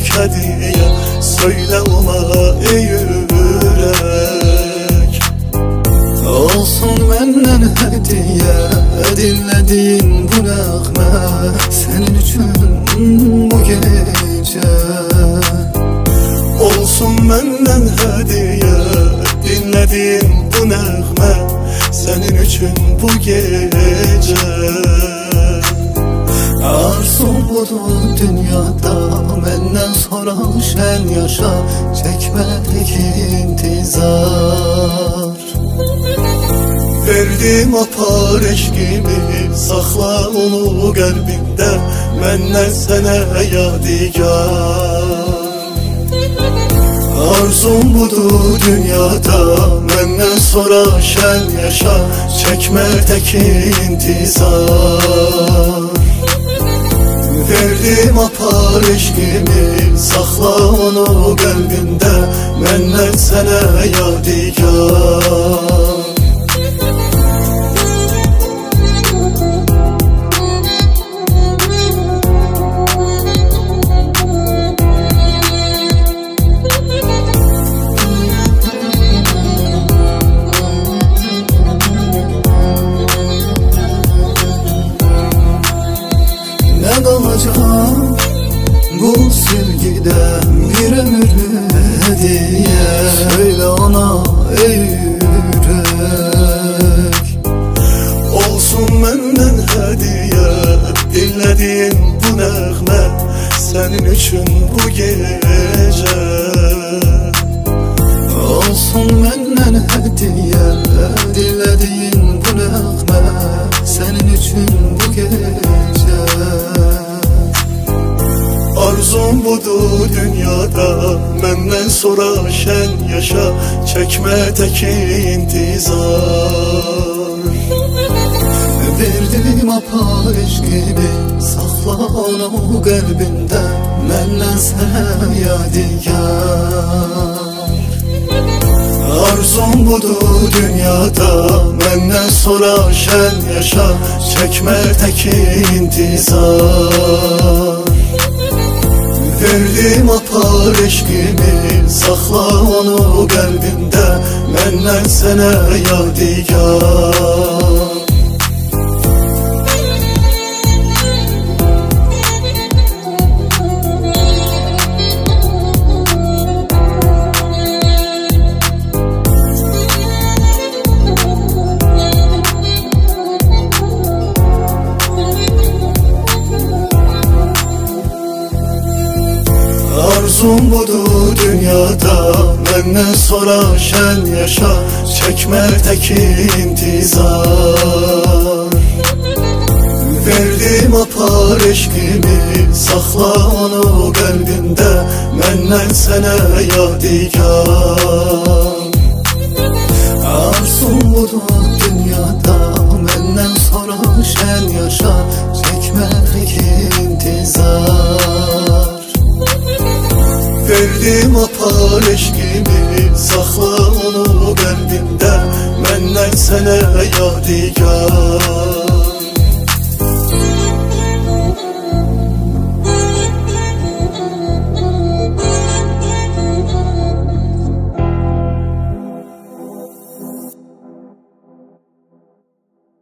hediye, söyle ona ey yürek. Olsun benden hediye, dinlediğin bu nəğmə senin için bu gece. Olsun benden hediye, dinlediğin bu nəğmə senin için bu gece. Arzum budur dünyada, məndən sonra şən yaşa, çəkmədik intizar. Verdim apar eşkimi, saxla onu qəlbində, məndən sənə yadigar. Arzum budur dünyada, məndən sonra şən yaşa, çəkmə tək intizar. Verdim apar eşkimi, saxla onu qəlbində, məndən sənə yadigar. Qalacaq bu sevgidən bir ömür hediye, söyle ona ey yürek. Olsun məndən hediye, dinlediğin bu nəğmə senin için bu gece. Olsun məndən hediye, dinlediğin bu nəğmə senin için bu gece. Arzum budur dünyada, məndən sonra şən yaşa, çəkmə tək intizar. Verdim apar eşkimi, saxla onu qəlbində, məndən sənə yadigar. Arzum budur dünyada, məndən sonra şən yaşa, çəkmə tək intizar. Verdim apar eşkimi, saxla onu qəlbində, məndən sənə yadigar. Arzum budur dünyada, məndən sonra şən yaşa, çəkmə tək intizar. Verdim apar eşkimi, saxla onu qəlbində, məndən sənə yadigar. Arzum budur dünyada, məndən sonra şən yaşa, çəkmədik intizar. Verdim apar eşkimi, saxla onu qəlbində, məndən sənə yadigar.